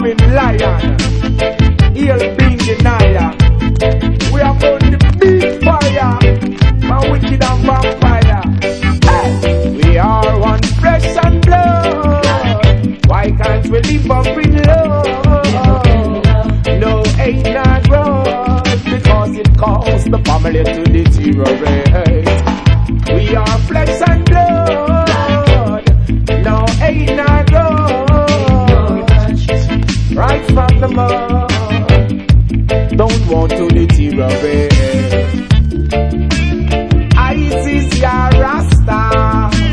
roaring lion, he'll bring denier. We are on the big fire, my wicked and vampire. Hey. We are one flesh and blood. Why can't we live up in love? No hate, not grudge, because it caused the family to deteriorate.